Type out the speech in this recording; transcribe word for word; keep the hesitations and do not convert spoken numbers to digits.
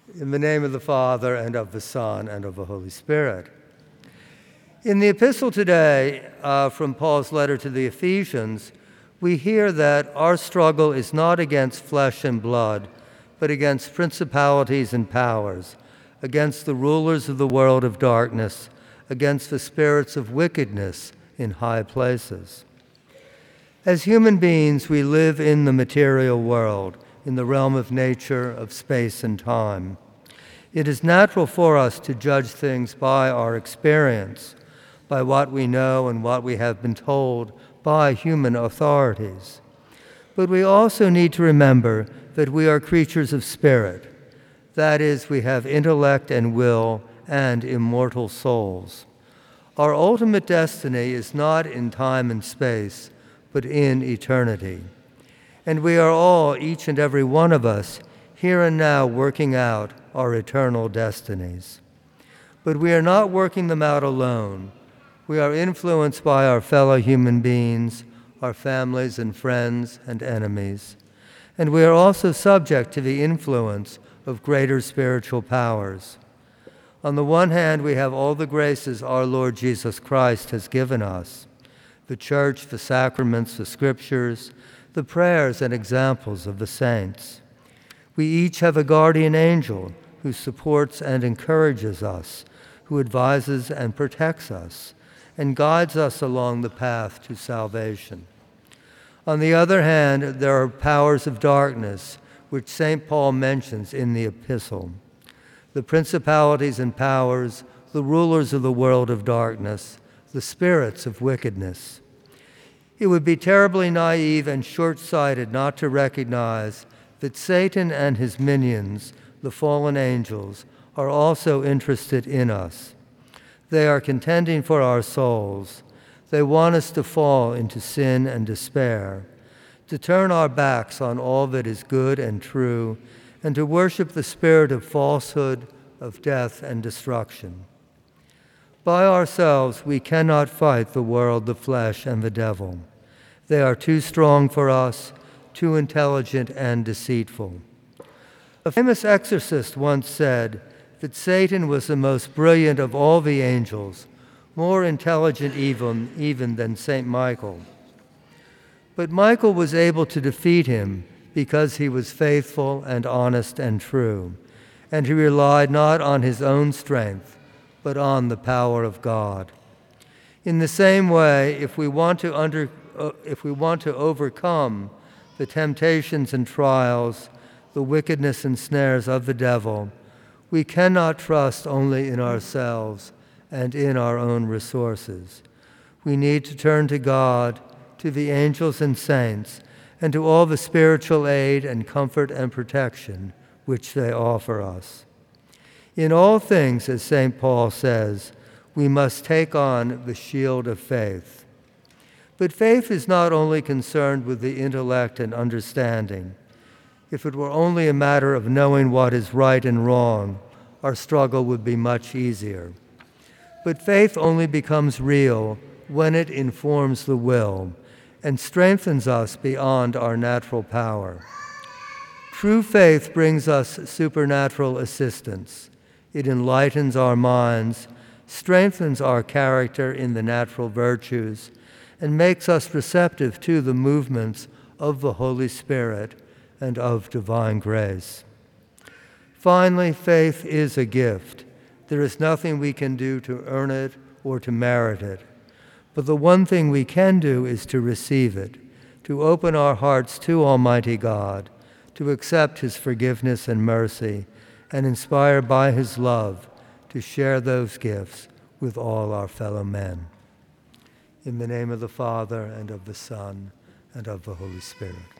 In the name of the Father, and of the Son, and of the Holy Spirit. In the epistle today, uh, from Paul's letter to the Ephesians, we hear that our struggle is not against flesh and blood, but against principalities and powers, against the rulers of the world of darkness, against the spirits of wickedness in high places. As human beings, we live in the material world, in the realm of nature, of space and time. It is natural for us to judge things by our experience, by what we know and what we have been told by human authorities. But we also need to remember that we are creatures of spirit. That is, we have intellect and will and immortal souls. Our ultimate destiny is not in time and space, but in eternity. And we are all, each and every one of us, here and now working out our eternal destinies. But we are not working them out alone. We are influenced by our fellow human beings, our families and friends and enemies. And we are also subject to the influence of greater spiritual powers. On the one hand, we have all the graces our Lord Jesus Christ has given us: the church, the sacraments, the scriptures, the prayers and examples of the saints. We each have a guardian angel who supports and encourages us, who advises and protects us, and guides us along the path to salvation. On the other hand, there are powers of darkness, which Saint Paul mentions in the epistle. The principalities and powers, the rulers of the world of darkness, the spirits of wickedness. It would be terribly naive and short-sighted not to recognize that Satan and his minions, the fallen angels, are also interested in us. They are contending for our souls. They want us to fall into sin and despair, to turn our backs on all that is good and true, and to worship the spirit of falsehood, of death and destruction. By ourselves, we cannot fight the world, the flesh, and the devil. They are too strong for us, too intelligent and deceitful. A famous exorcist once said that Satan was the most brilliant of all the angels, more intelligent even, even than Saint Michael. But Michael was able to defeat him because he was faithful and honest and true, and he relied not on his own strength, but on the power of God. In the same way, if we want to under, uh, if we want to overcome the temptations and trials, the wickedness and snares of the devil, we cannot trust only in ourselves and in our own resources. We need to turn to God, to the angels and saints, and to all the spiritual aid and comfort and protection which they offer us. In all things, as Saint Paul says, we must take on the shield of faith. But faith is not only concerned with the intellect and understanding. If it were only a matter of knowing what is right and wrong, our struggle would be much easier. But faith only becomes real when it informs the will and strengthens us beyond our natural power. True faith brings us supernatural assistance. It enlightens our minds, strengthens our character in the natural virtues, and makes us receptive to the movements of the Holy Spirit and of divine grace. Finally, faith is a gift. There is nothing we can do to earn it or to merit it. But the one thing we can do is to receive it, to open our hearts to Almighty God, to accept His forgiveness and mercy, and inspired by His love, to share those gifts with all our fellow men. In the name of the Father, and of the Son, and of the Holy Spirit.